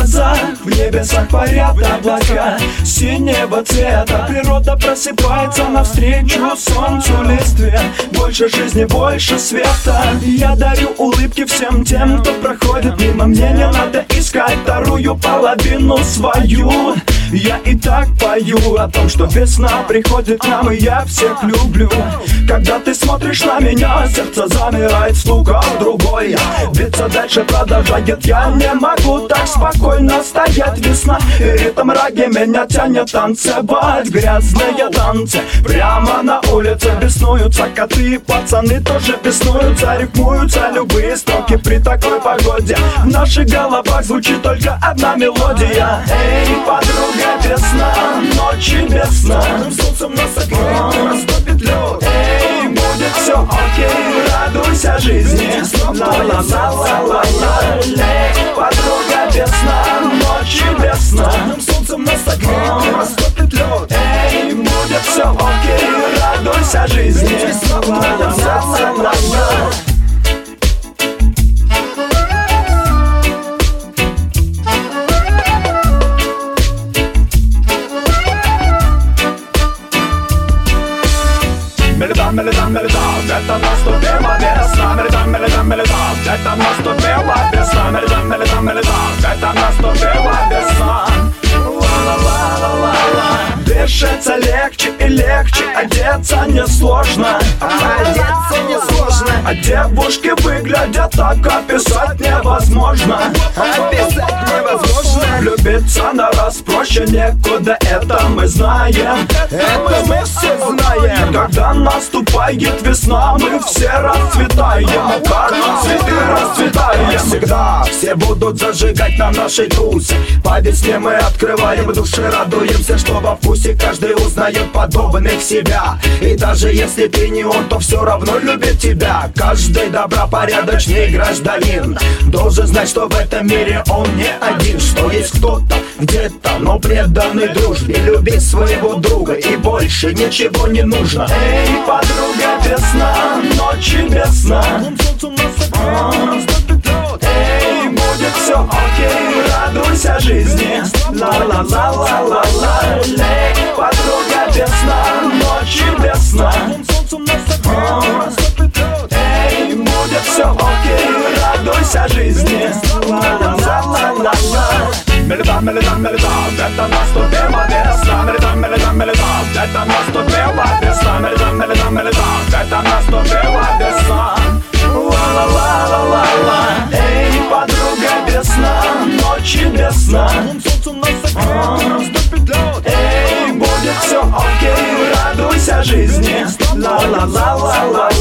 глазах, в небесах парят облака синего цвета. Природа просыпается навстречу солнцу листве. Больше жизни, больше света. Я дарю улыбки всем тем, кто проходит мимо. Мне не надо искать вторую половину свою. Я и так пою о том, что весна приходит к нам, и я всех люблю. Когда ты смотришь на меня, сердце замирает, стуком другой. Биться дальше продолжает, я не могу так спокойно стоять. Весна и ритм раги меня тянет танцевать. Грязные танцы прямо на улице. Беснуются коты, пацаны тоже беснуются. Рифмуются любые строки при такой погоде. В наших головах звучит только одна мелодия. Эй, подруга, весна, ночи без сна. Солнцем нас согреет, растопит лед. Эй, будет все окей, радуйся жизни. Ла-ла-ла-ла-ла-ла. Эй, подруга, весна, ночи без сна. Солнцем нас согреет, растопит лед. Эй, будет все окей, радуйся жизни. Ла-ла-ла-ла-ла-ла. Меледан, это наступила весна. Меледан, это наступила весна. Меледан, это наступила весна. Ла-ла-ла-ла-ла-ла. Дышится легче и легче, одеться несложно. А девушки выглядят так, описать невозможно. Влюбиться на раз проще некуда, это мы знаем. Это мы все знаем. Когда наступает весна, мы все расцветаем. Как цветы расцветаем. Всегда все будут зажигать на нашей тусе. По весне мы открываем души, радуемся, что во вкусе каждый узнает подобных себя. И даже если ты не он, то все равно любит тебя. Каждый добропорядочный гражданин должен знать, что в этом мире он не один. Что есть кто-то где-то, но преданный дружбе. Люби своего друга, и больше ничего не нужно. Эй, подруга, весна, ночи без сна. Эй, будет все окей, радуйся жизни. Ла-ла-ла-ла-ла-ла. Эй, подруга, весна, ночи без сна. Эй, будет все окей, радуйся жизни. Ла-ла-ла-ла-ла-ла. Меледан, это наступила весна. Меледан, это наступила весна. Меледан, это наступила весна. Ла-ла-ла-ла-ла-ла. Эй, подруга, весна, ночи без сна. Эй, будет все окей, радуйся жизни. Ла-ла-ла-ла-ла.